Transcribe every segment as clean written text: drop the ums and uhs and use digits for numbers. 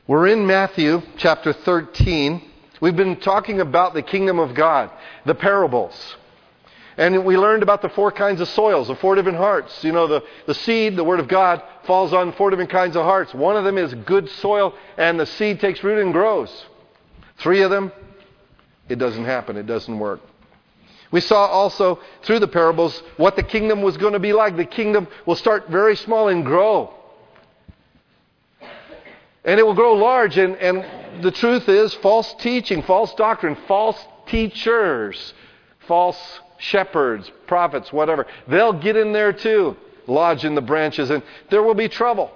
We're in Matthew chapter 13. We've been talking about the kingdom of God, the parables. And we learned about the four kinds of soils, the four different hearts. You know, the seed, the word of God, falls on four different kinds of hearts. One of them is good soil, and the seed takes root and grows. Three of them, it doesn't happen. It doesn't work. We saw also through the parables what the kingdom was going to be like. The kingdom will start very small and grow. And it will grow large, and the truth is false teaching, false doctrine, false teachers, false shepherds, prophets, whatever. They'll get in there too, lodge in the branches, and there will be trouble.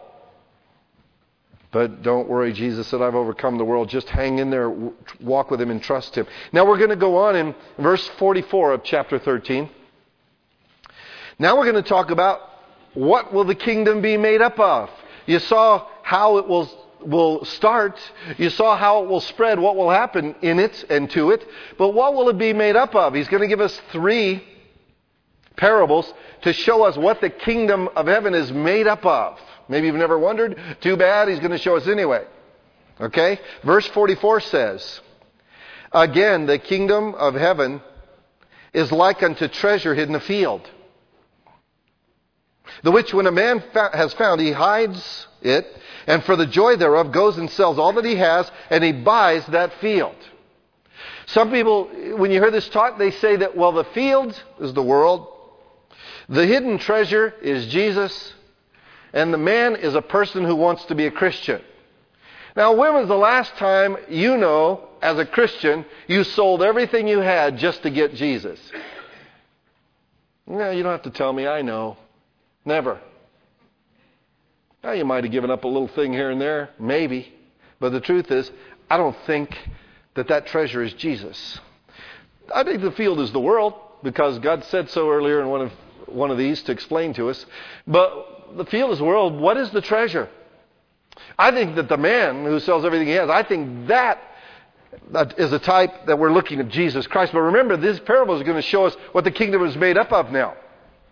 But don't worry, Jesus said, I've overcome the world. Just hang in there, walk with Him and trust Him. Now we're going to go on in verse 44 of chapter 13. Now we're going to talk about what will the kingdom be made up of. You saw how it will start. You saw how it will spread, what will happen in it and to it. But what will it be made up of? He's going to give us three parables to show us what the kingdom of heaven is made up of. Maybe you've never wondered. Too bad. He's going to show us anyway. Okay? Verse 44 says, again, the kingdom of heaven is like unto treasure hidden in a field, the which when a man has found, he hides it, and for the joy thereof goes and sells all that he has, and he buys that field. Some people, when you hear this taught, they say that, well, the field is the world, the hidden treasure is Jesus, and the man is a person who wants to be a Christian. Now, when was the last time you know, as a Christian, you sold everything you had just to get Jesus? No, you don't have to tell me. I know. Never. Now, you might have given up a little thing here and there. Maybe. But the truth is, I don't think that treasure is Jesus. I think the field is the world, because God said so earlier in one of these to explain to us. But the field is the world. What is the treasure? I think that the man who sells everything he has, I think that is a type that we're looking at Jesus Christ. But remember, this parable is going to show us what the kingdom is made up of now.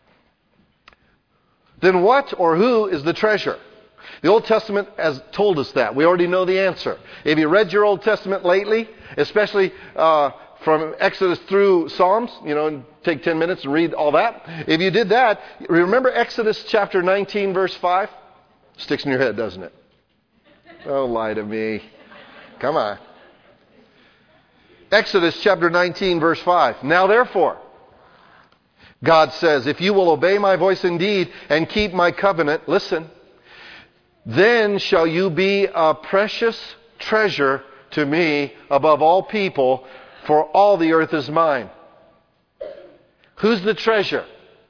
Then what or who is the treasure? The Old Testament has told us that. We already know the answer. If you read your Old Testament lately, especially from Exodus through Psalms, and take 10 minutes and read all that. If you did that, remember Exodus chapter 19, verse 5? Sticks in your head, doesn't it? Don't lie to me. Come on. Exodus chapter 19, verse 5. Now therefore, God says, if you will obey my voice indeed and keep my covenant, listen, then shall you be a precious treasure to me above all people, for all the earth is mine. Who's the treasure?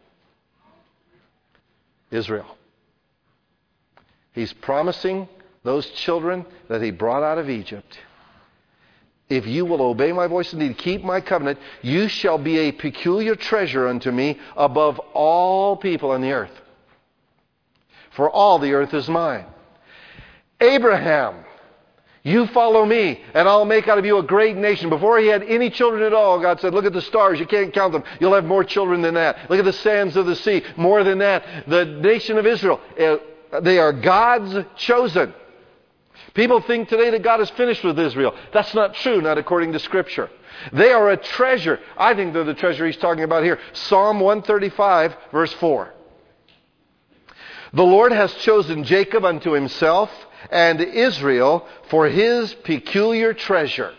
Israel. He's promising those children that He brought out of Egypt, if you will obey my voice indeed, keep my covenant, you shall be a peculiar treasure unto me above all people on the earth. For all the earth is mine. Abraham, you follow me, and I'll make out of you a great nation. Before he had any children at all, God said, look at the stars, you can't count them. You'll have more children than that. Look at the sands of the sea, more than that. The nation of Israel, they are God's chosen. People think today that God is finished with Israel. That's not true, not according to Scripture. They are a treasure. I think they're the treasure He's talking about here. Psalm 135, verse 4. The Lord has chosen Jacob unto Himself, and Israel for His peculiar treasure.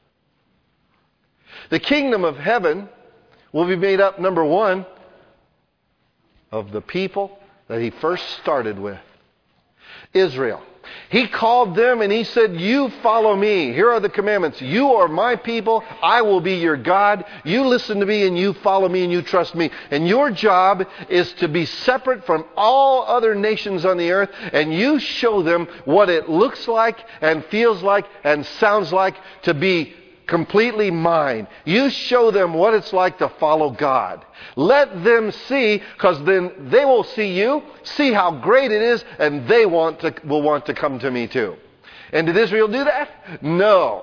The kingdom of heaven will be made up, number one, of the people that He first started with. Israel. He called them and He said, you follow me. Here are the commandments. You are my people. I will be your God. You listen to me and you follow me and you trust me. And your job is to be separate from all other nations on the earth, and you show them what it looks like and feels like and sounds like to be completely mine. You show them what it's like to follow God. Let them see, because then they will see you, see how great it is, and they will want to come to me too. And did Israel do that? No.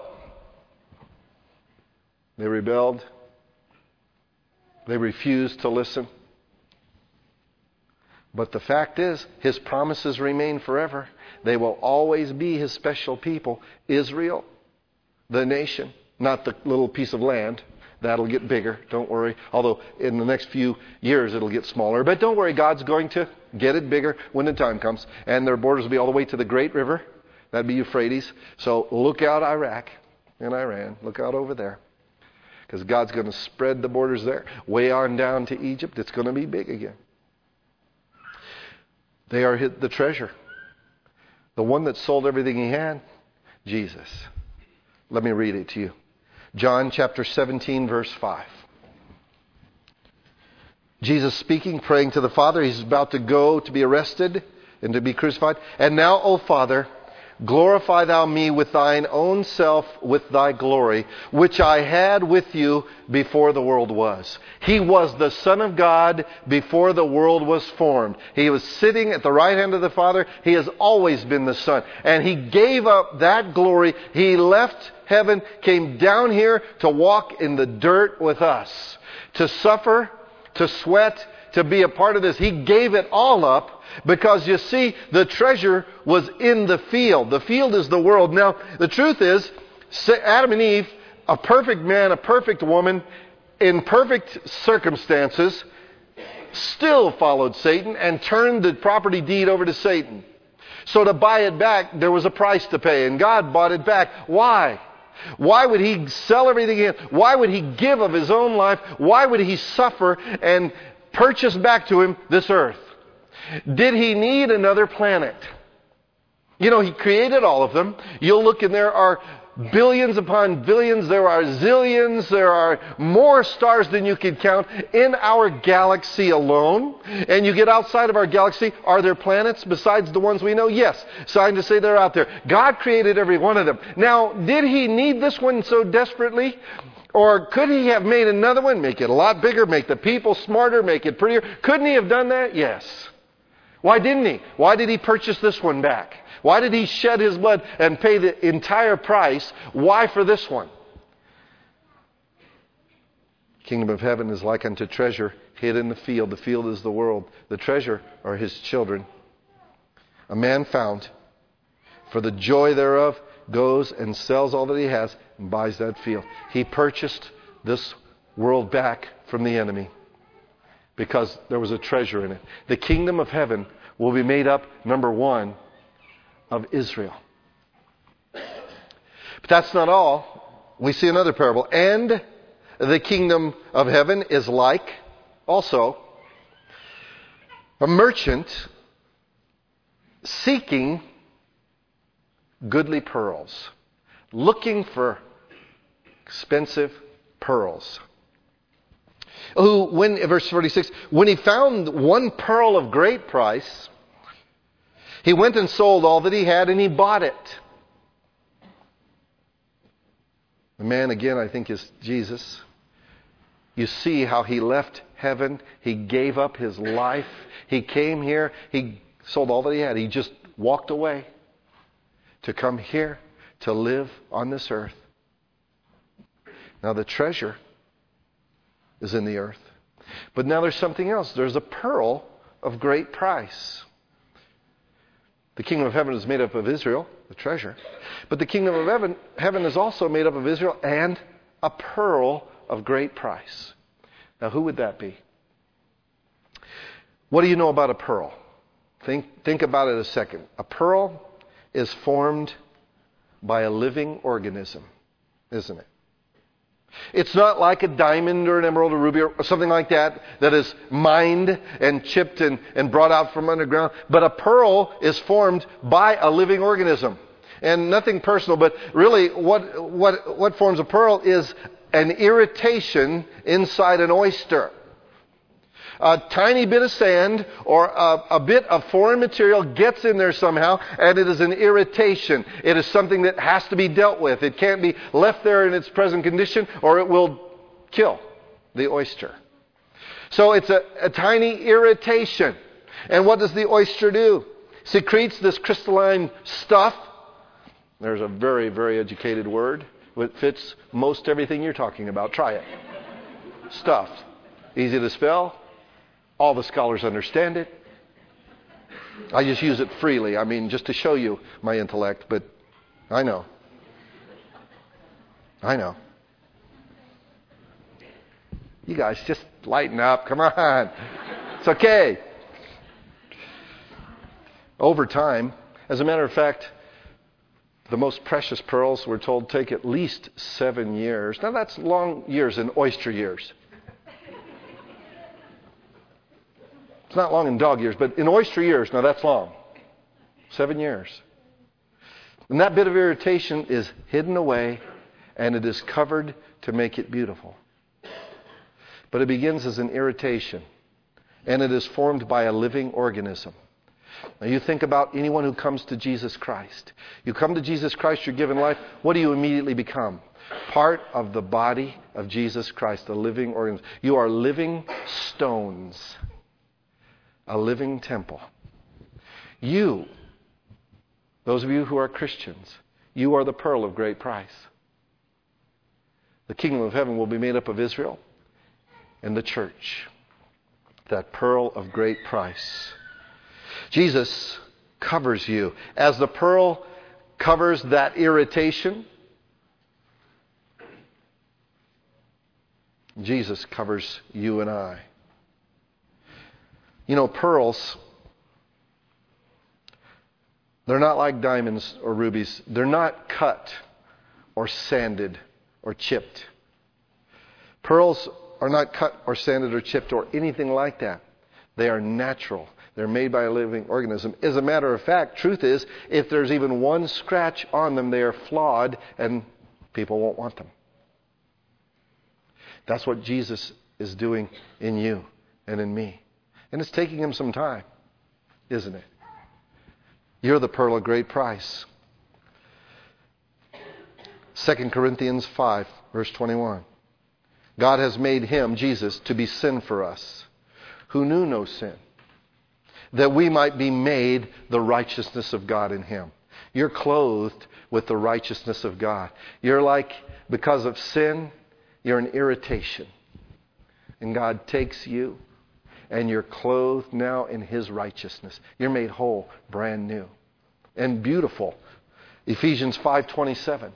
They rebelled. They refused to listen. But the fact is, His promises remain forever. They will always be His special people. Israel, the nation, not the little piece of land. That'll get bigger, don't worry. Although in the next few years it'll get smaller. But don't worry, God's going to get it bigger when the time comes. And their borders will be all the way to the great river. That'd be Euphrates. So look out Iraq and Iran. Look out over there. Because God's going to spread the borders there. Way on down to Egypt. It's going to be big again. They are the treasure. The one that sold everything he had, Jesus. Let me read it to you. John chapter 17, verse 5. Jesus speaking, praying to the Father. He's about to go to be arrested and to be crucified. And now, O Father, glorify thou me with thine own self, with thy glory, which I had with you before the world was. He was the Son of God before the world was formed. He was sitting at the right hand of the Father. He has always been the Son. And He gave up that glory. He left heaven, came down here to walk in the dirt with us, to suffer, to sweat, to be a part of this. He gave it all up. Because you see, the treasure was in the field. The field is the world. Now, the truth is, Adam and Eve, a perfect man, a perfect woman, in perfect circumstances, still followed Satan and turned the property deed over to Satan. So to buy it back, there was a price to pay, and God bought it back. Why? Why would He sell everything in? Why would He give of His own life? Why would He suffer and purchase back to Him this earth? Did He need another planet? You know, He created all of them. You'll look and there are billions upon billions. There are zillions. There are more stars than you can count in our galaxy alone. And you get outside of our galaxy. Are there planets besides the ones we know? Yes. Scientists say they're out there. God created every one of them. Now, did He need this one so desperately? Or could He have made another one, make it a lot bigger, make the people smarter, make it prettier? Couldn't He have done that? Yes. Why didn't He? Why did He purchase this one back? Why did He shed His blood and pay the entire price? Why for this one? Kingdom of heaven is like unto treasure hid in the field. The field is the world. The treasure are His children. A man found, for the joy thereof, goes and sells all that he has and buys that field. He purchased this world back from the enemy because there was a treasure in it. The kingdom of heaven will be made up, number one, of Israel. But that's not all. We see another parable. And the kingdom of heaven is like, also, a merchant seeking goodly pearls, looking for expensive pearls. Verse 46, when he found one pearl of great price, he went and sold all that he had and he bought it. The man, again, I think is Jesus. You see how he left heaven. He gave up his life. He came here. He sold all that he had. He just walked away to come here to live on this earth. Now the treasure is in the earth. But now there's something else. There's a pearl of great price. The kingdom of heaven is made up of Israel, the treasure. But the kingdom of heaven is also made up of Israel and a pearl of great price. Now who would that be? What do you know about a pearl? Think about it a second. A pearl is formed by a living organism, isn't it? It's not like a diamond or an emerald or ruby or something like that that is mined and chipped and brought out from underground. But a pearl is formed by a living organism. And nothing personal, but really what forms a pearl is an irritation inside an oyster. A tiny bit of sand or a bit of foreign material gets in there somehow, and it is an irritation. It is something that has to be dealt with. It can't be left there in its present condition, or it will kill the oyster. So it's a tiny irritation. And what does the oyster do? Secretes this crystalline stuff. There's a very, very educated word. It fits most everything you're talking about. Try it. Stuff. Easy to spell. All the scholars understand it. I just use it freely. I mean, just to show you my intellect, but I know. You guys just lighten up. Come on. It's okay. Over time, as a matter of fact, the most precious pearls, we're told, take at least 7 years. Now, that's long years in oyster years. It's not long in dog years, but in oyster years, now that's long. 7 years. And that bit of irritation is hidden away, and it is covered to make it beautiful. But it begins as an irritation, and it is formed by a living organism. Now you think about anyone who comes to Jesus Christ. You come to Jesus Christ, you're given life. What do you immediately become? Part of the body of Jesus Christ, a living organism. You are living stones, a living temple. You, those of you who are Christians, you are the pearl of great price. The kingdom of heaven will be made up of Israel and the church, that pearl of great price. Jesus covers you. As the pearl covers that irritation, Jesus covers you and I. You know, pearls, they're not like diamonds or rubies. They're not cut or sanded or chipped. Pearls are not cut or sanded or chipped or anything like that. They are natural. They're made by a living organism. As a matter of fact, truth is, if there's even one scratch on them, they are flawed and people won't want them. That's what Jesus is doing in you and in me. And it's taking him some time, isn't it? You're the pearl of great price. 2 Corinthians 5, verse 21. God has made him, Jesus, to be sin for us, who knew no sin, that we might be made the righteousness of God in him. You're clothed with the righteousness of God. You're like, because of sin, you're an irritation. And God takes you, and you're clothed now in his righteousness. You're made whole, brand new, and beautiful. Ephesians 5:27.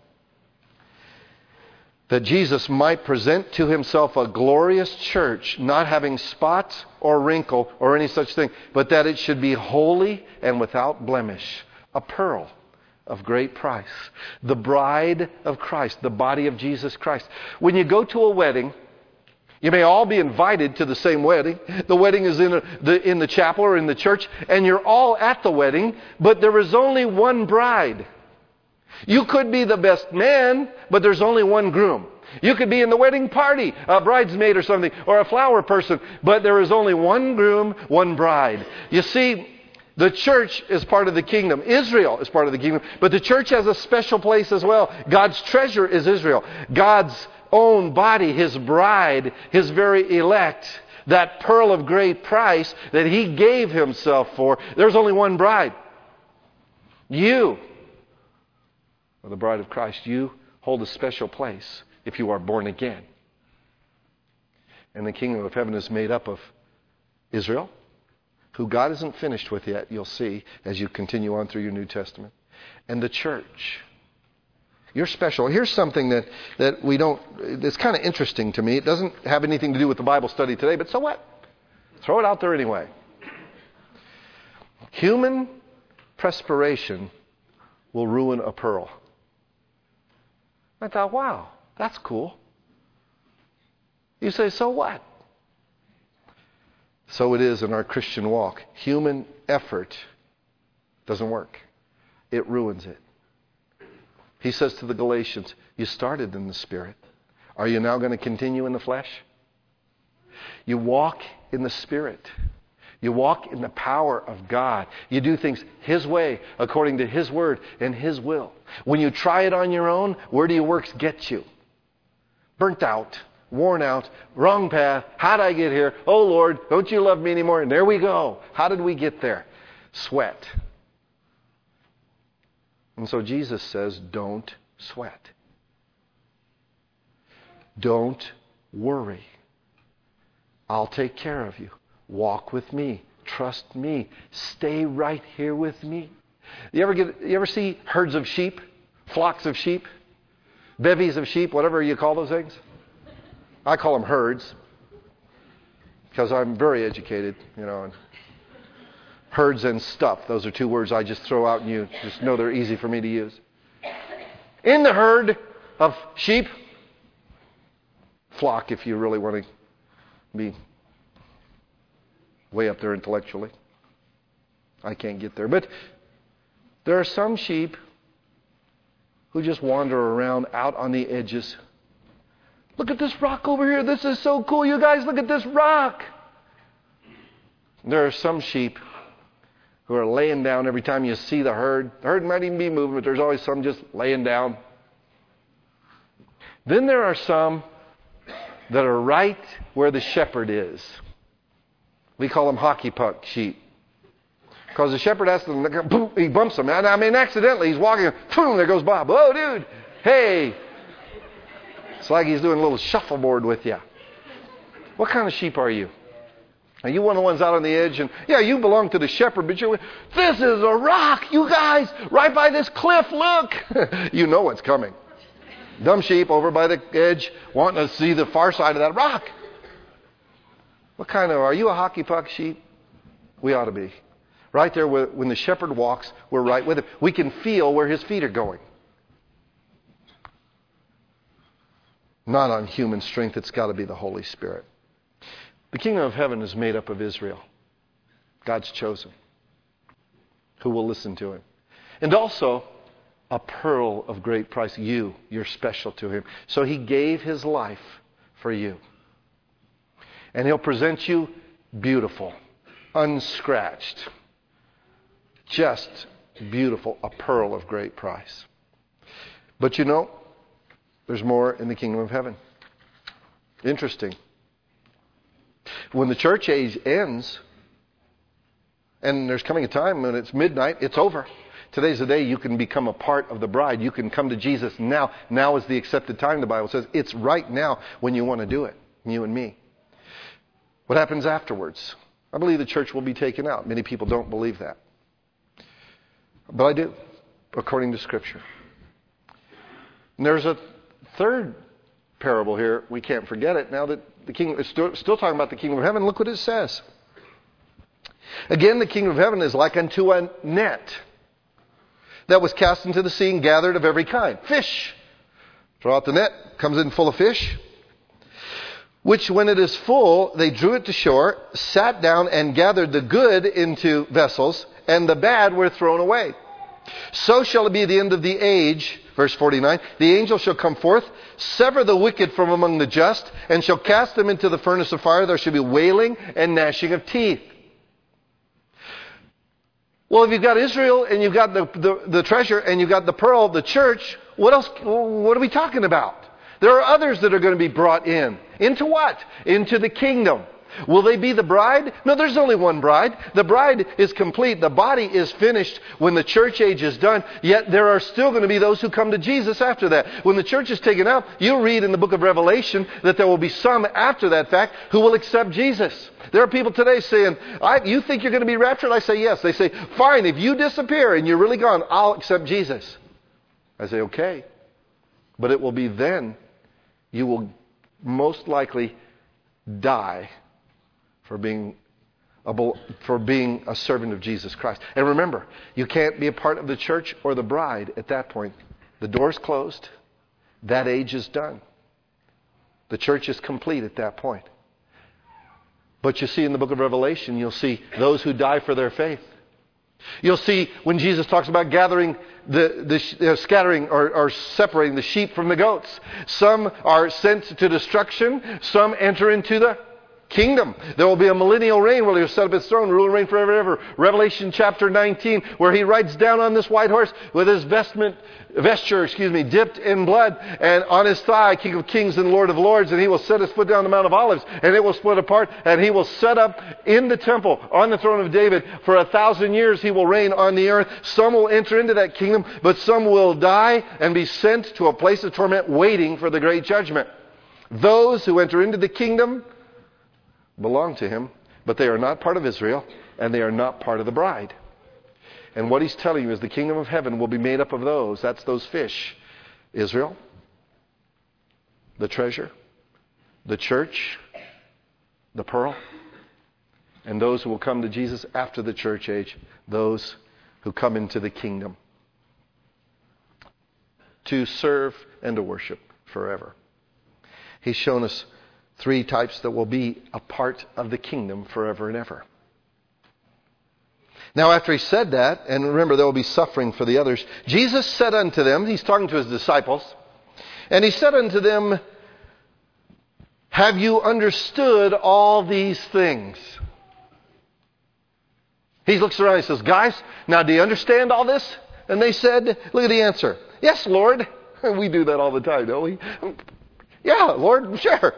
That Jesus might present to himself a glorious church, not having spot or wrinkle or any such thing, but that it should be holy and without blemish, a pearl of great price, the bride of Christ, the body of Jesus Christ. When you go to a wedding, you may all be invited to the same wedding. The wedding is in the chapel or in the church, and you're all at the wedding, but there is only one bride. You could be the best man, but there's only one groom. You could be in the wedding party, a bridesmaid or something, or a flower person, but there is only one groom, one bride. You see, the church is part of the kingdom. Israel is part of the kingdom, but the church has a special place as well. God's treasure is Israel. God's own body, his bride, his very elect, that pearl of great price that he gave himself for. There's only one bride. You are the bride of Christ. You hold a special place if you are born again. And the kingdom of heaven is made up of Israel, who God isn't finished with yet, you'll see as you continue on through your New Testament, and the church. You're special. Here's something that we don't, it's kind of interesting to me. It doesn't have anything to do with the Bible study today, but so what? Throw it out there anyway. Human perspiration will ruin a pearl. I thought, wow, that's cool. You say, so what? So it is in our Christian walk. Human effort doesn't work. It ruins it. He says to the Galatians, you started in the Spirit. Are you now going to continue in the flesh? You walk in the Spirit. You walk in the power of God. You do things his way, according to his word and his will. When you try it on your own, where do your works get you? Burnt out, worn out, wrong path. How'd I get here? Oh Lord, don't you love me anymore? And there we go. How did we get there? Sweat. And so Jesus says, don't sweat. Don't worry. I'll take care of you. Walk with me. Trust me. Stay right here with me. You ever see herds of sheep? Flocks of sheep? Bevies of sheep? Whatever you call those things? I call them herds. Because I'm very educated, and herds and stuff. Those are two words I just throw out and you just know they're easy for me to use. In the herd of sheep, flock if you really want to be way up there intellectually. I can't get there. But there are some sheep who just wander around out on the edges. Look at this rock over here. This is so cool. You guys, look at this rock. There are some sheep who are laying down every time you see the herd. The herd might even be moving, but there's always some just laying down. Then there are some that are right where the shepherd is. We call them hockey puck sheep. Because the shepherd has to, boom, he bumps them. I mean, accidentally, he's walking, boom, there goes Bob. Oh, dude, hey. It's like he's doing a little shuffleboard with you. What kind of sheep are you? Are you one of the ones out on the edge? And yeah, you belong to the shepherd, but this is a rock, you guys, right by this cliff, look. You know what's coming. Dumb sheep over by the edge, wanting to see the far side of that rock. What kind of, are you a hockey puck sheep? We ought to be. Right there, when the shepherd walks, we're right with him. We can feel where his feet are going. Not on human strength, it's got to be the Holy Spirit. The kingdom of heaven is made up of Israel, God's chosen, who will listen to him. And also, a pearl of great price. You're special to him. So he gave his life for you. And he'll present you beautiful, unscratched, just beautiful, a pearl of great price. But there's more in the kingdom of heaven. Interesting. When the church age ends, and there's coming a time when it's midnight, it's over. Today's the day you can become a part of the bride. You can come to Jesus now. Now is the accepted time, the Bible says. It's right now when you want to do it, you and me. What happens afterwards? I believe the church will be taken out. Many people don't believe that. But I do, according to Scripture. And there's a third parable here. We can't forget it. Now that the kingdom is still talking about the kingdom of heaven, look what it says. Again, the kingdom of heaven is like unto a net that was cast into the sea and gathered of every kind. Fish. Throw out the net, comes in full of fish. Which when it is full, they drew it to shore, sat down and gathered the good into vessels, and the bad were thrown away. So shall it be at the end of the age. Verse 49, the angel shall come forth, sever the wicked from among the just, and shall cast them into the furnace of fire. There shall be wailing and gnashing of teeth. Well, if you've got Israel, and you've got the treasure, and you've got the pearl, the church, what else? What are we talking about? There are others that are going to be brought in. Into what? Into the kingdom. Will they be the bride? No, there's only one bride. The bride is complete. The body is finished when the church age is done. Yet there are still going to be those who come to Jesus after that. When the church is taken out, you'll read in the book of Revelation that there will be some after that fact who will accept Jesus. There are people today saying, you think you're going to be raptured? I say yes. They say, fine, if you disappear and you're really gone, I'll accept Jesus. I say, okay. But it will be then you will most likely die for being a servant of Jesus Christ. And remember, you can't be a part of the church or the bride at that point. The door's closed. That age is done. The church is complete at that point. But you see in the book of Revelation, you'll see those who die for their faith. You'll see when Jesus talks about gathering scattering or separating the sheep from the goats. Some are sent to destruction. Some enter into the kingdom. There will be a millennial reign where he'll set up his throne, rule and reign forever and ever. Revelation chapter 19, where he rides down on this white horse with his vesture, dipped in blood, and on his thigh, King of Kings and Lord of Lords, and he will set his foot down the Mount of Olives, and it will split apart, and he will set up in the temple on the throne of David for 1,000 years. He will reign on the earth. Some will enter into that kingdom, but some will die and be sent to a place of torment waiting for the great judgment. Those who enter into the kingdom belong to him, but they are not part of Israel, and they are not part of the bride. And what he's telling you is the kingdom of heaven will be made up of those. That's those fish. Israel, the treasure, the church, the pearl, and those who will come to Jesus after the church age, those who come into the kingdom to serve and to worship forever. He's shown us 3 types that will be a part of the kingdom forever and ever. Now after he said that, and remember there will be suffering for the others, Jesus said unto them, he's talking to his disciples, and he said unto them, have you understood all these things? He looks around and he says, guys, now do you understand all this? And they said, look at the answer. Yes, Lord. We do that all the time, don't we? Yeah, Lord, sure.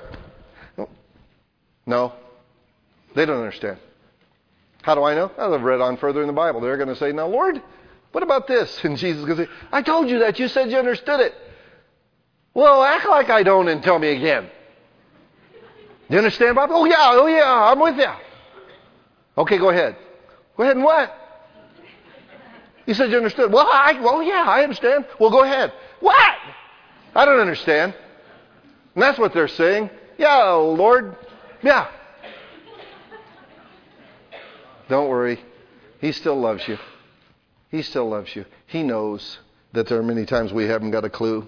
No, they don't understand. How do I know? I've read on further in the Bible. They're going to say, now, Lord, what about this? And Jesus is going to say, I told you that. You said you understood it. Well, act like I don't and tell me again. Do you understand, Bob? Oh, yeah, I'm with you. Okay, go ahead. Go ahead and what? You said you understood. Well, yeah, I understand. Well, go ahead. What? I don't understand. And that's what they're saying. Yeah, Lord. Yeah. Don't worry. He still loves you. He still loves you. He knows that there are many times we haven't got a clue.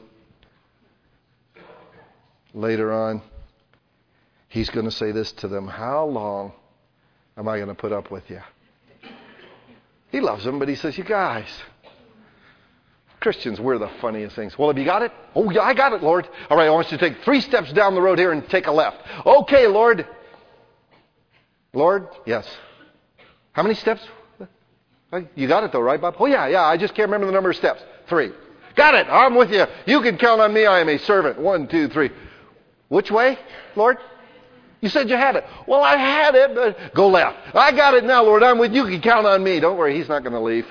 Later on, he's going to say this to them. How long am I going to put up with you? He loves them, but he says, you guys, Christians, we're the funniest things. Well, have you got it? Oh, yeah, I got it, Lord. All right, I want you to take 3 steps down the road here and take a left. Okay, Lord. Lord, yes. How many steps? You got it though, right, Bob? Oh, yeah, I just can't remember the number of steps. 3. Got it. I'm with you. You can count on me. I am a servant. 1, 2, 3. Which way, Lord? You said you had it. Well, I had it, but go left. I got it now, Lord. I'm with you. You can count on me. Don't worry. He's not going to leave.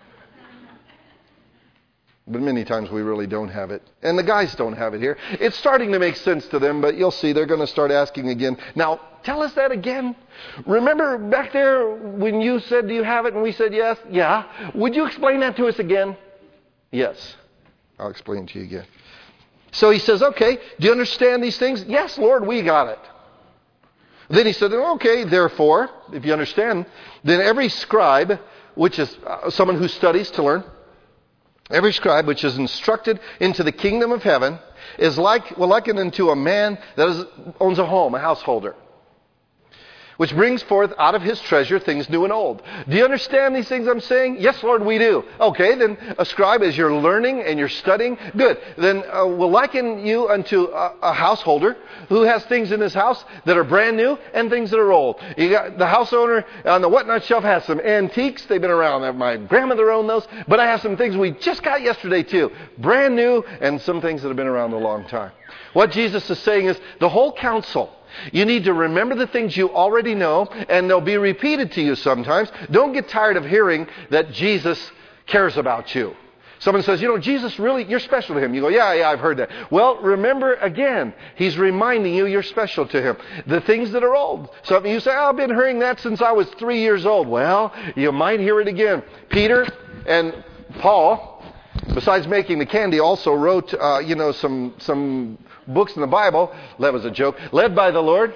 But many times we really don't have it. And the guys don't have it here. It's starting to make sense to them, but you'll see they're going to start asking again. Now, tell us that again. Remember back there when you said, do you have it? And we said yes? Yeah. Would you explain that to us again? Yes. I'll explain to you again. So he says, okay, do you understand these things? Yes, Lord, we got it. Then he said, okay, therefore, if you understand, then every scribe, which is someone who studies to learn, every scribe which is instructed into the kingdom of heaven is likened unto a man that owns a home, a householder, which brings forth out of his treasure things new and old. Do you understand these things I'm saying? Yes, Lord, we do. Okay, then a scribe, as you're learning and you're studying, good. Then we'll liken you unto a householder who has things in his house that are brand new and things that are old. You got the house owner on the whatnot shelf has some antiques. They've been around. My grandmother owned those. But I have some things we just got yesterday too. Brand new and some things that have been around a long time. What Jesus is saying is the whole counsel. You need to remember the things you already know, and they'll be repeated to you sometimes. Don't get tired of hearing that Jesus cares about you. Someone says, Jesus really, you're special to him. You go, yeah, I've heard that. Well, remember again, he's reminding you you're special to him. The things that are old. So you say, I've been hearing that since I was 3 years old. Well, you might hear it again. Peter and Paul, besides making the candy, also wrote, some books in the Bible. That was a joke. Led by the Lord.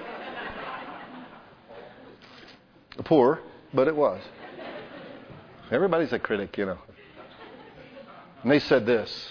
Poor, but it was. Everybody's a critic, And they said this.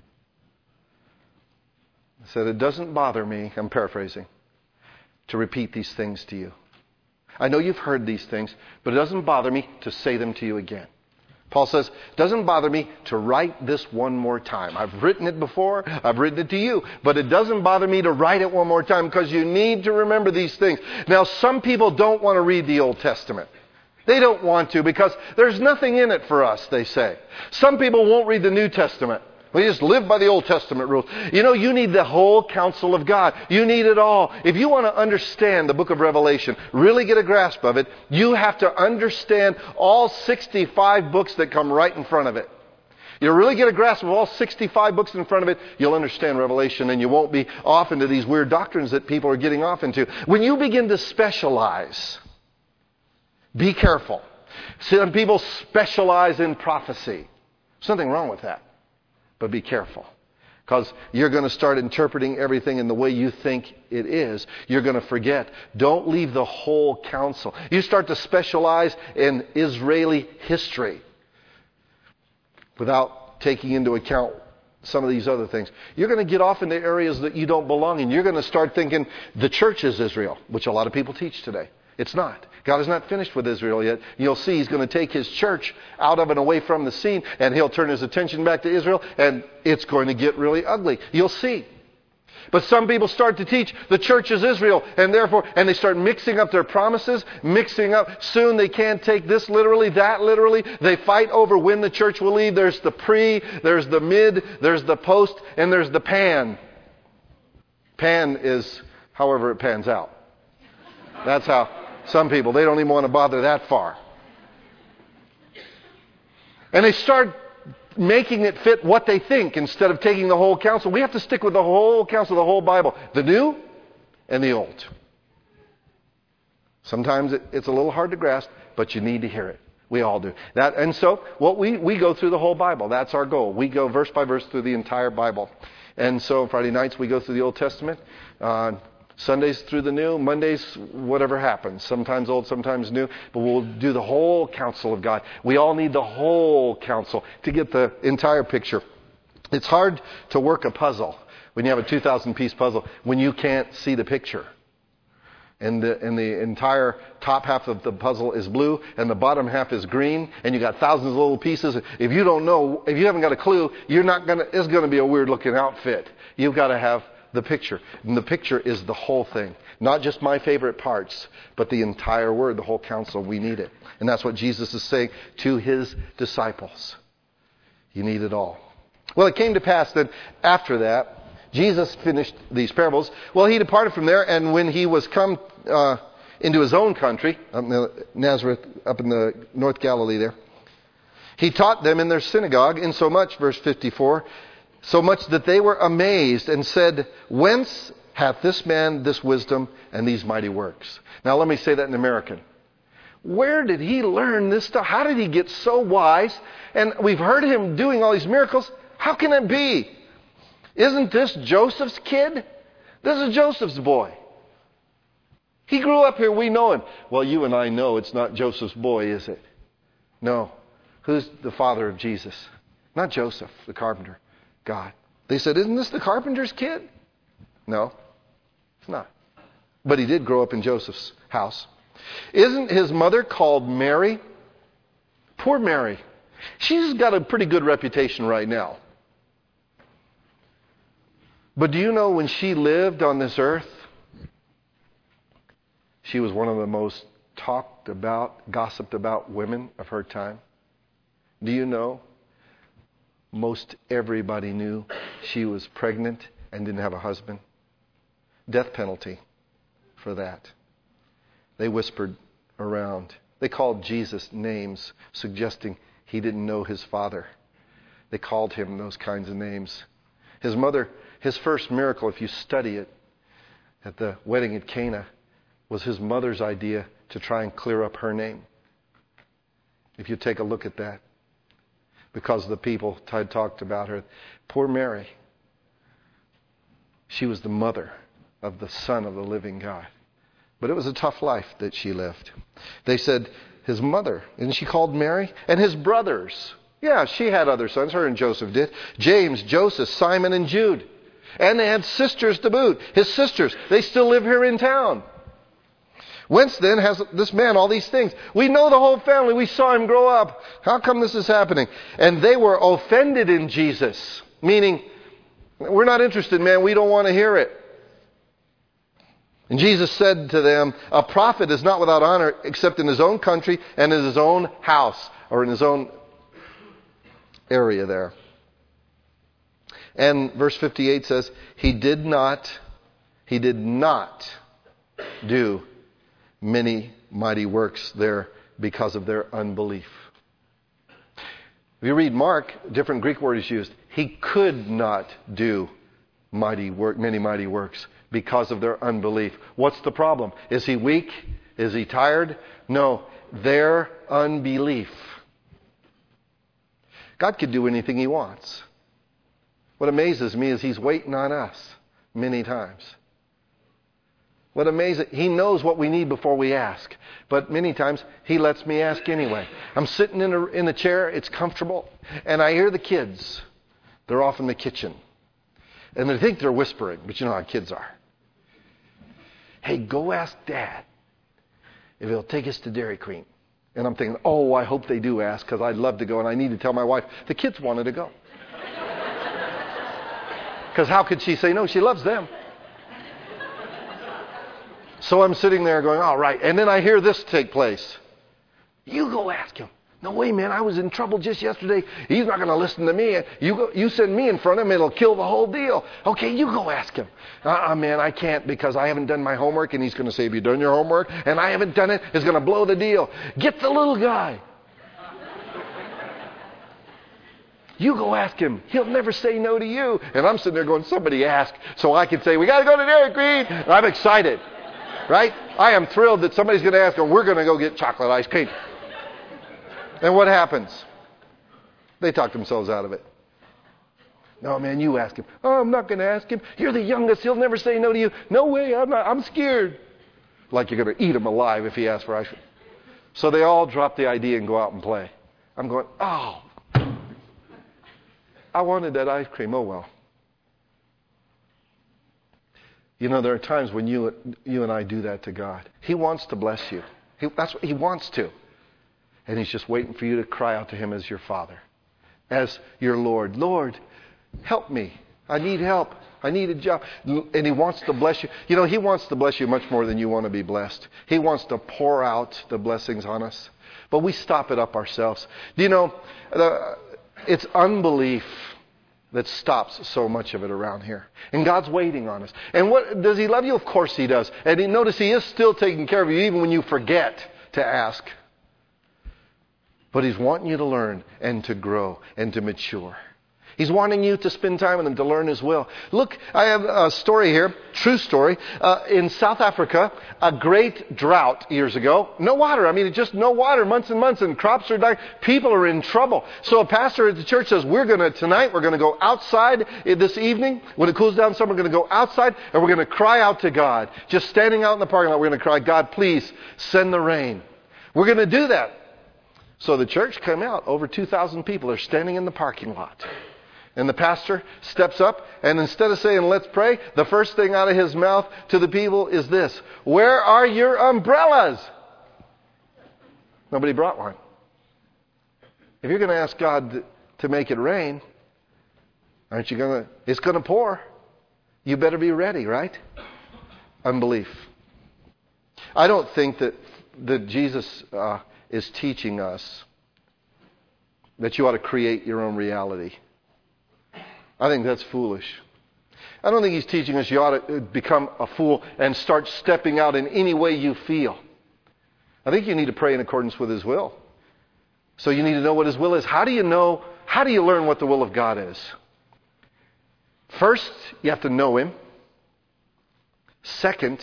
They said, it doesn't bother me, I'm paraphrasing, to repeat these things to you. I know you've heard these things, but it doesn't bother me to say them to you again. Paul says, it doesn't bother me to write this one more time. I've written it before. I've written it to you. But it doesn't bother me to write it one more time because you need to remember these things. Now, some people don't want to read the Old Testament. They don't want to because there's nothing in it for us, they say. Some people won't read the New Testament. We just live by the Old Testament rules. You need the whole counsel of God. You need it all. If you want to understand the book of Revelation, really get a grasp of it, you have to understand all 65 books that come right in front of it. You really get a grasp of all 65 books in front of it, you'll understand Revelation, and you won't be off into these weird doctrines that people are getting off into. When you begin to specialize, Be careful. Some people specialize in prophecy. There's nothing wrong with that. But be careful. Because you're going to start interpreting everything in the way you think it is. You're going to forget. Don't leave the whole counsel. You start to specialize in Israeli history without taking into account some of these other things. You're going to get off into areas that you don't belong in. You're going to start thinking the church is Israel, which a lot of people teach today. It's not. God is not finished with Israel yet. You'll see He's going to take His church out of and away from the scene, and He'll turn His attention back to Israel, and it's going to get really ugly. You'll see. But some people start to teach the church is Israel, and they start mixing up their promises, mixing up. Soon they can't take this literally, that literally. They fight over when the church will leave. There's the pre, there's the mid, there's the post, and there's the pan. Pan is however it pans out. That's how some people, they don't even want to bother that far. And they start making it fit what they think instead of taking the whole counsel. We have to stick with the whole counsel, the whole Bible, the New and the Old. Sometimes it's a little hard to grasp, but you need to hear it. We all do. And so we go through the whole Bible. That's our goal. We go verse by verse through the entire Bible. And so Friday nights we go through the Old Testament. Sundays through the New, Mondays, whatever happens. Sometimes old, sometimes new. But we'll do the whole counsel of God. We all need the whole counsel to get the entire picture. It's hard to work a puzzle when you have a 2,000-piece puzzle when you can't see the picture. And the entire top half of the puzzle is blue and the bottom half is green, and you got thousands of little pieces. If you don't know, if you haven't got a clue, it's going to be a weird looking outfit. You've got to have the picture. And the picture is the whole thing. Not just my favorite parts, but the entire word, the whole counsel. We need it. And that's what Jesus is saying to His disciples. You need it all. Well, it came to pass that after that, Jesus finished these parables. Well, He departed from there, and when He was come into His own country, Nazareth, up in the North Galilee there, He taught them in their synagogue, insomuch, verse 54, so much that they were amazed and said, whence hath this man this wisdom and these mighty works? Now let me say that in American. Where did he learn this stuff? How did he get so wise? And we've heard him doing all these miracles. How can it be? Isn't this Joseph's kid? This is Joseph's boy. He grew up here. We know him. Well, you and I know it's not Joseph's boy, is it? No. Who's the father of Jesus? Not Joseph, the carpenter. God. They said, isn't this the carpenter's kid? No, it's not. But he did grow up in Joseph's house. Isn't his mother called Mary? Poor Mary. She's got a pretty good reputation right now. But do you know when she lived on this earth, she was one of the most talked about, gossiped about women of her time? Do you know? Most everybody knew she was pregnant and didn't have a husband. Death penalty for that. They whispered around. They called Jesus names, suggesting He didn't know His father. They called Him those kinds of names. His mother, his first miracle, if you study it, at the wedding at Cana, was his mother's idea to try and clear up her name. If you take a look at that. Because the people had talked about her. Poor Mary. She was the mother of the Son of the living God. But it was a tough life that she lived. They said his mother, and she called Mary, and his brothers. Yeah, she had other sons, her and Joseph did. James, Joseph, Simon, and Jude. And they had sisters to boot. His sisters, they still live here in town. Whence then has this man all these things? We know the whole family. We saw him grow up. How come this is happening? And they were offended in Jesus. Meaning, we're not interested, man. We don't want to hear it. And Jesus said to them, a prophet is not without honor except in his own country and in his own house, or in his own area there. And verse 58 says, He did not do many mighty works there because of their unbelief. If you read Mark, different Greek word is used. He could not do many mighty works because of their unbelief. What's the problem? Is he weak? Is he tired? No. their unbelief. God could do anything He wants. What amazes me is He's waiting on us many times. What amazing, He knows what we need before we ask. But many times, He lets me ask anyway. I'm sitting in a chair, it's comfortable, and I hear the kids. They're off in the kitchen. And they think they're whispering, but you know how kids are. Hey, go ask Dad if he'll take us to Dairy Queen. And I'm thinking, oh, I hope they do ask, because I'd love to go, and I need to tell my wife. The kids wanted to go. Because how could she say no? She loves them. So I'm sitting there going, all right. And then I hear this take place. You go ask him. No way, man. I was in trouble just yesterday. He's not going to listen to me. You send me in front of him. It'll kill the whole deal. Okay, you go ask him. Man, I can't because I haven't done my homework. And he's going to say, have you done your homework? And I haven't done it. It's going to blow the deal. Get the little guy. You go ask him. He'll never say no to you. And I'm sitting there going, somebody ask. So I can say, we got to go to Dairy Queen. And I'm excited. Right? I am thrilled that somebody's going to ask him, we're going to go get chocolate ice cream. And what happens? They talk themselves out of it. No, man, you ask him. Oh, I'm not going to ask him. You're the youngest. He'll never say no to you. No way, I'm not. I'm scared. Like you're going to eat him alive if he asks for ice cream. So they all drop the idea and go out and play. I'm going, oh, I wanted that ice cream. Oh, well. You know, there are times when you and I do that to God. He wants to bless you. That's what He wants to. And He's just waiting for you to cry out to Him as your Father, as your Lord. Lord, help me. I need help. I need a job. And He wants to bless you. You know, He wants to bless you much more than you want to be blessed. He wants to pour out the blessings on us. But we stop it up ourselves. Do you know, it's unbelief that stops so much of it around here. And God's waiting on us. And what does He love you? Of course He does. And notice He is still taking care of you even when you forget to ask. But He's wanting you to learn and to grow and to mature. He's wanting you to spend time with Him, to learn His will. Look, I have a story here, true story. In South Africa, a great drought years ago. No water. I mean, it's just no water, months and months, and crops are dying. People are in trouble. So a pastor at the church says, tonight we're going to go outside this evening. When it cools down some, we're going to go outside and we're going to cry out to God. Just standing out in the parking lot, we're going to cry, God, please send the rain. We're going to do that. So the church came out. Over 2,000 people are standing in the parking lot. And the pastor steps up, and instead of saying, let's pray, the first thing out of his mouth to the people is this: where are your umbrellas? Nobody brought one. If you're going to ask God to make it rain, aren't you going to? It's going to pour. You better be ready, right? Unbelief. I don't think that Jesus is teaching us that you ought to create your own reality. I think that's foolish. I don't think He's teaching us you ought to become a fool and start stepping out in any way you feel. I think you need to pray in accordance with His will. So you need to know what His will is. How do you learn what the will of God is? First, you have to know Him. Second,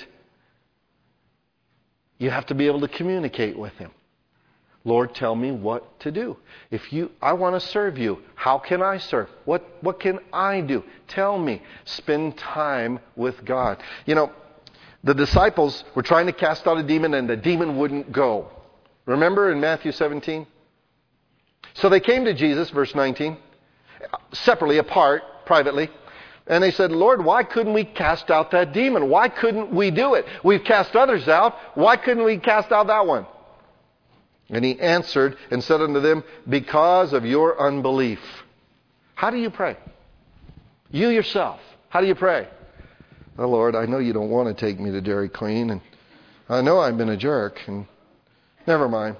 you have to be able to communicate with Him. Lord, tell me what to do. I want to serve you. How can I serve? What can I do? Tell me. Spend time with God. You know, the disciples were trying to cast out a demon and the demon wouldn't go. Remember in Matthew 17? So they came to Jesus, verse 19, separately, apart, privately. And they said, Lord, why couldn't we cast out that demon? Why couldn't we do it? We've cast others out. Why couldn't we cast out that one? And He answered and said unto them, because of your unbelief. How do you pray? You yourself. How do you pray? Oh, Lord, I know you don't want to take me to Dairy Queen, and I know I've been a jerk, and never mind.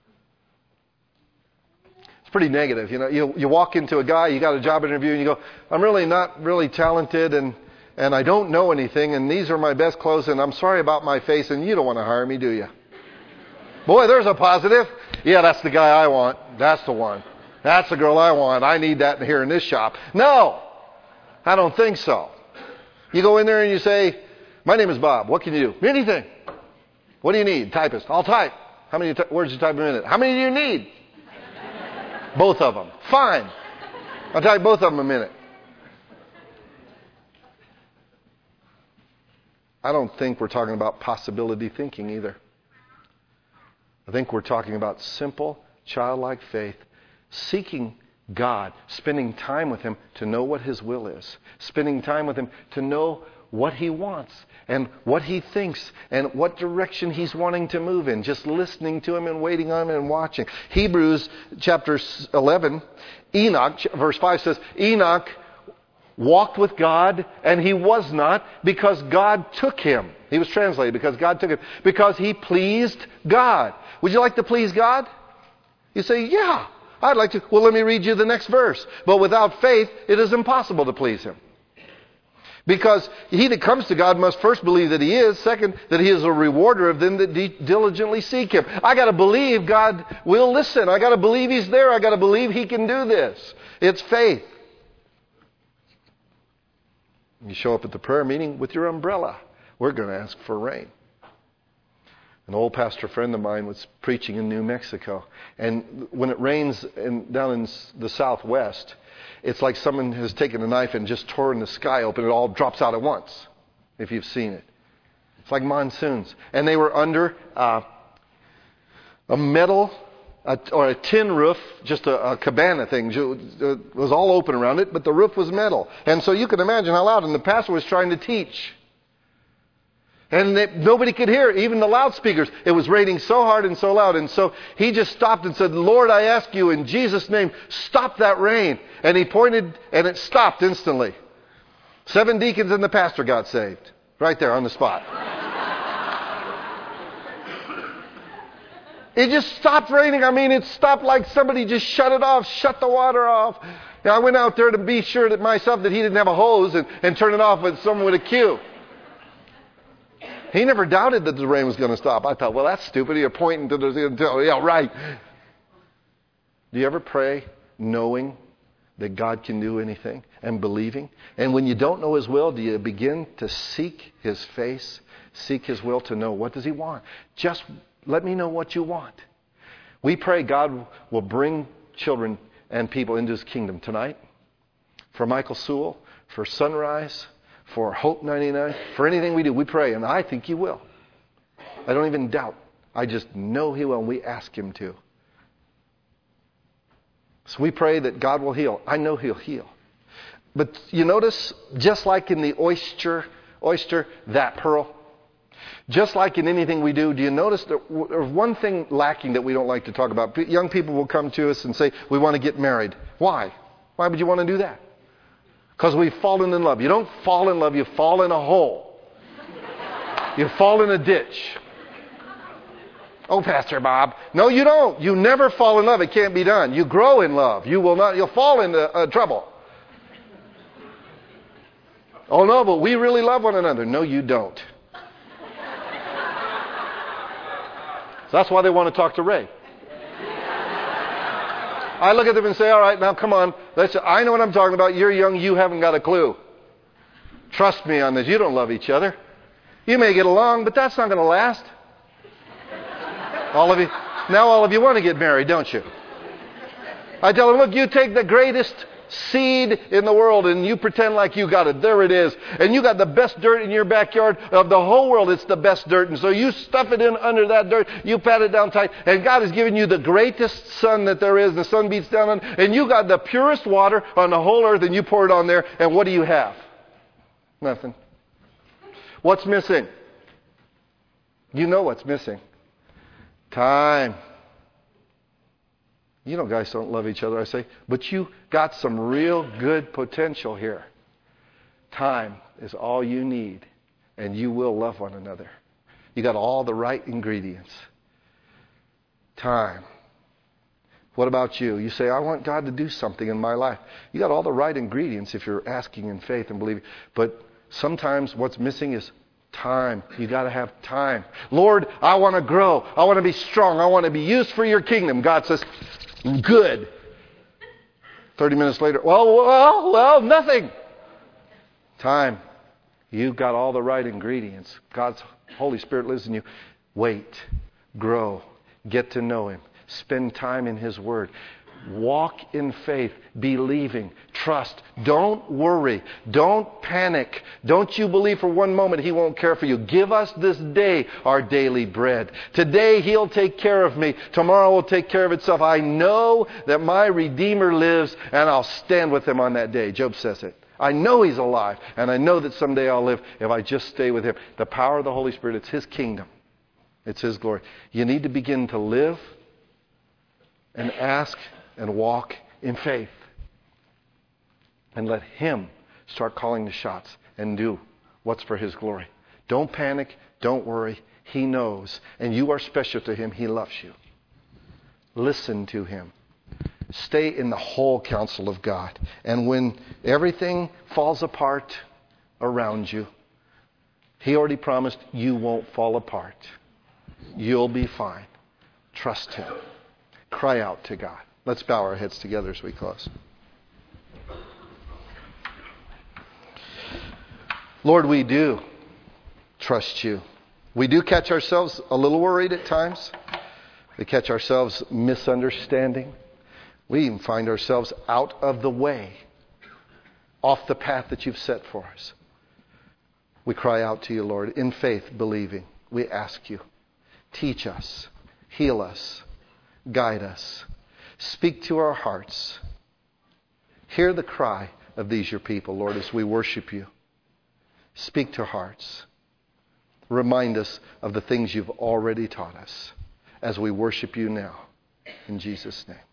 It's pretty negative. You know, you walk into a guy, you got a job interview, and you go, I'm really not really talented, and I don't know anything, and these are my best clothes, and I'm sorry about my face, and you don't want to hire me, do you? Boy, there's a positive. Yeah, that's the guy I want. That's the one. That's the girl I want. I need that here in this shop. No, I don't think so. You go in there and you say, my name is Bob. What can you do? Anything. What do you need? Typist. I'll type. How many words do you type a minute? How many do you need? Both of them. Fine. I'll type both of them a minute. I don't think we're talking about possibility thinking either. I think we're talking about simple, childlike faith, seeking God, spending time with Him to know what His will is, spending time with Him to know what He wants and what He thinks and what direction He's wanting to move in, just listening to Him and waiting on Him and watching. Hebrews chapter 11, Enoch, verse 5 says, Enoch walked with God, and he was not because God took him. He was translated because God took him. Because he pleased God. Would you like to please God? You say, yeah, I'd like to. Well, let me read you the next verse. But without faith, it is impossible to please Him. Because he that comes to God must first believe that He is. Second, that He is a rewarder of them that diligently seek Him. I got to believe God will listen. I got to believe He's there. I got to believe He can do this. It's faith. You show up at the prayer meeting with your umbrella. We're going to ask for rain. An old pastor friend of mine was preaching in New Mexico. And when it rains down in the southwest, it's like someone has taken a knife and just torn the sky open. It all drops out at once, if you've seen it. It's like monsoons. And they were under a metal or a tin roof, just a cabana thing. It was all open around it, but the roof was metal. And so you can imagine how loud. And the pastor was trying to teach. And nobody could hear, even the loudspeakers. It was raining so hard and so loud. And so he just stopped and said, Lord, I ask you in Jesus' name, stop that rain. And he pointed, and it stopped instantly. 7 deacons and the pastor got saved. Right there on the spot. It just stopped raining. I mean, it stopped like somebody just shut it off, shut the water off. And I went out there to be sure that myself that he didn't have a hose and turn it off with someone with a cue. He never doubted that the rain was going to stop. I thought, well, that's stupid. You're pointing to the... Yeah, right. Do you ever pray knowing that God can do anything and believing? And when you don't know His will, do you begin to seek His face, seek His will to know what does He want? Just let me know what you want. We pray God will bring children and people into His kingdom tonight. For Michael Sewell, for Sunrise, for Hope 99, for anything we do, we pray, and I think He will. I don't even doubt. I just know He will, and we ask Him to. So we pray that God will heal. I know He'll heal. But you notice, just like in the oyster, that pearl, just like in anything we do, do you notice that there's one thing lacking that we don't like to talk about? Young people will come to us and say, we want to get married. Why? Why would you want to do that? Because we've fallen in love. You don't fall in love, you fall in a hole. You fall in a ditch. Oh, Pastor Bob. No, you don't. You never fall in love. It can't be done. You grow in love. You'll fall into trouble. Oh, no, but we really love one another. No, you don't. So that's why they want to talk to Ray. I look at them and say, all right, now come on. I know what I'm talking about. You're young. You haven't got a clue. Trust me on this. You don't love each other. You may get along, but that's not going to last. All of you want to get married, don't you? I tell them, look, you take the greatest seed in the world and you pretend like you got it. There it is. And you got the best dirt in your backyard of the whole world. It's the best dirt. And so you stuff it in under that dirt. You pat it down tight. And God has given you the greatest sun that there is. The sun beats down on. And you got the purest water on the whole earth and you pour it on there. And what do you have? Nothing. What's missing? You know what's missing. Time. You know guys don't love each other, I say, but you got some real good potential here. Time is all you need, and you will love one another. You got all the right ingredients. Time. What about you? You say, I want God to do something in my life. You got all the right ingredients if you're asking in faith and believing, but sometimes what's missing is time. You got to have time. Lord, I want to grow. I want to be strong. I want to be used for your kingdom. God says, good. 30 minutes later, well, nothing. Time. You've got all the right ingredients. God's Holy Spirit lives in you. Wait. Grow. Get to know Him. Spend time in His Word. Walk in faith, believing, trust. Don't worry. Don't panic. Don't you believe for one moment He won't care for you. Give us this day our daily bread. Today He'll take care of me. Tomorrow will take care of itself. I know that my Redeemer lives, and I'll stand with Him on that day. Job says it. I know He's alive, and I know that someday I'll live if I just stay with Him. The power of the Holy Spirit, it's His kingdom. It's His glory. You need to begin to live and ask and walk in faith. And let Him start calling the shots and do what's for His glory. Don't panic. Don't worry. He knows. And you are special to Him. He loves you. Listen to Him. Stay in the whole counsel of God. And when everything falls apart around you, He already promised you won't fall apart. You'll be fine. Trust Him. Cry out to God. Let's bow our heads together as we close. Lord, we do trust You. We do catch ourselves a little worried at times. We catch ourselves misunderstanding. We even find ourselves out of the way, off the path that You've set for us. We cry out to You, Lord, in faith, believing. We ask You, teach us, heal us, guide us. Speak to our hearts. Hear the cry of these Your people, Lord, as we worship You. Speak to hearts. Remind us of the things You've already taught us as we worship You now. In Jesus' name.